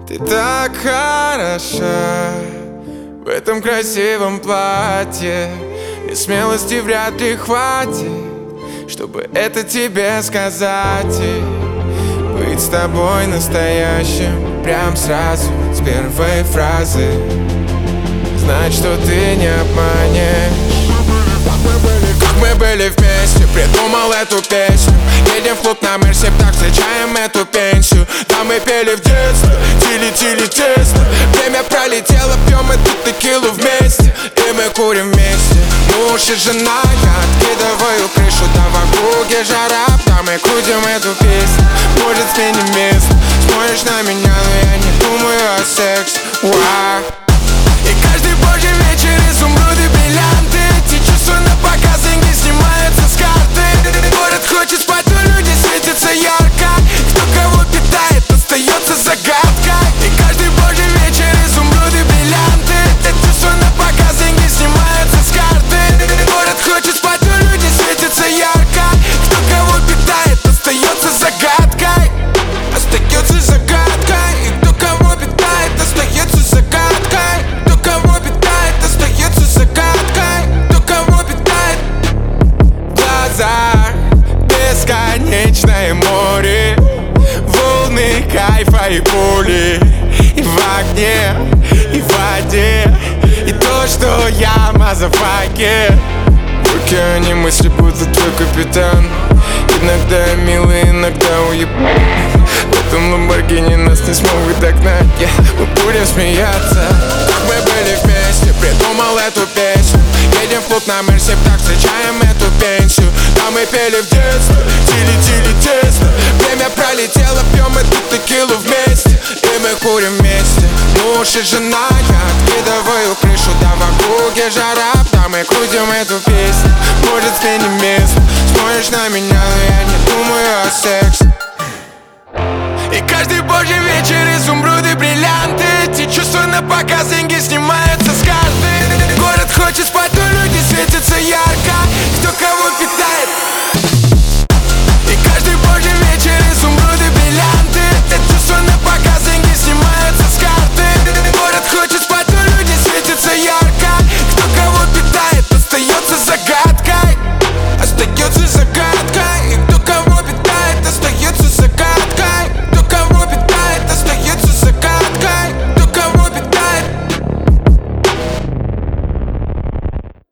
Ты так хороша в этом красивом платье, и смелости вряд ли хватит, чтобы это тебе сказать. И быть с тобой настоящим прям сразу, с первой фразы, знать, что ты не обманешь. Как мы были вместе, придумал эту песню. Едем в клуб на Мерсе, так встречаем эту пенсию. Там мы пели в детстве, тили-тили тесно. Время пролетело, пьем эту текилу вместе, и мы курим вместе. Муж и жена, я откидываю крышу, да в округе жара. Там мы крутим эту песню, может сменим место. Смотришь на меня, но я не думаю о сексе. И каждый божий вечер изумруды, бриллианты. Эти чувства напоказ, деньги снимаются с карты. Город хочет спать, но люди светятся ярко. Кто кого питает, остается загадкой. И каждый божий вечер изумруды, бриллианты. Эти чувства напоказ, деньги снимаются с карты. Город хочет спать, но люди светятся ярко. Кто кого питает, остается загадкой. Остается загадкой. И кто кого питает, остается загадкой. Кто кого питает, остается загадкой. Кто кого питает. В глазах бесконечное море, волны кайфа и боли. И в огне, и в воде, и то, что я мазафаке. В океане мысли будут твой капитан. Иногда милый, иногда уеб. В этом Ламборгини нас не смогут догнать, мы будем смеяться. Как мы были вместе, придумал эту песню. Едем в клуб на Мерсе, так встречаем эту пенсию. Там мы пели в детстве, тили-тили тесно. Время пролетело, пьем эту текилу вместе, и мы курим вместе. Муж и жена, я откидываю крышу, да в округе жара. Там мы крутим эту песню, может сменим место. Смотришь на меня, но я не думаю о сексе. И каждый божий вечер изумруды, бриллианты. Эти чувства напоказ, деньги снимаются с карты. Город хочет спать, но люди светятся ярко. Кто кого питает.